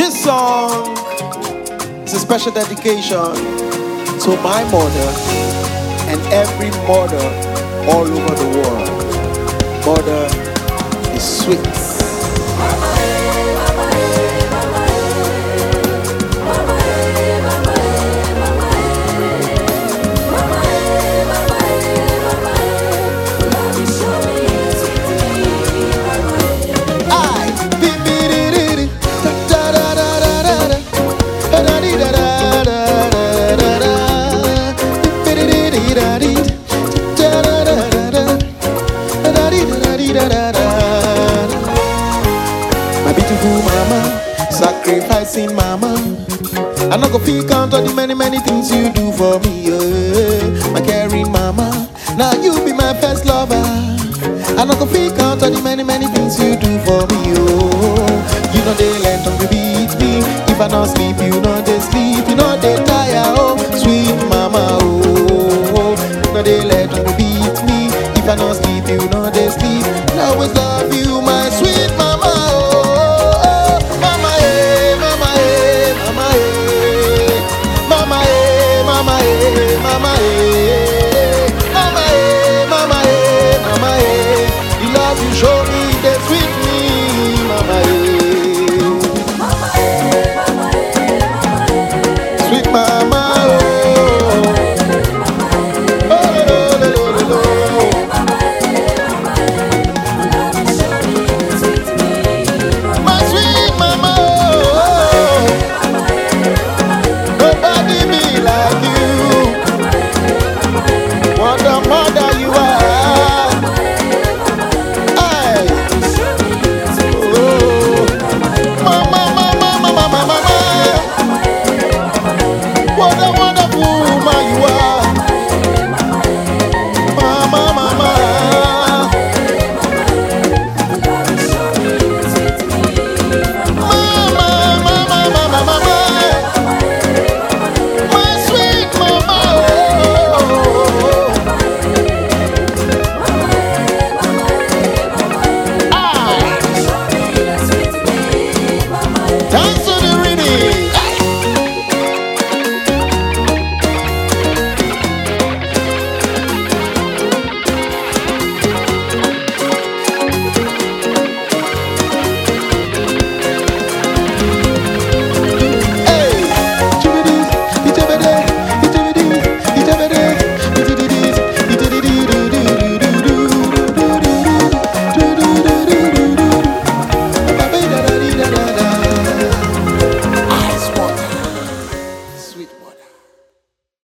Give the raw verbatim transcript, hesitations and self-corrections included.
This song is a special dedication to my mother and every mother all over the world. Mother is sweet. My beautiful mama, sacrificing mama. I'm not gonna feel count on the many, many things you do for me. Yeah. My caring mama, now you be my first lover. I'm not gonna feel count on the many, many things you do for me. Oh, you know they let on the beat me. If I not sleep, you know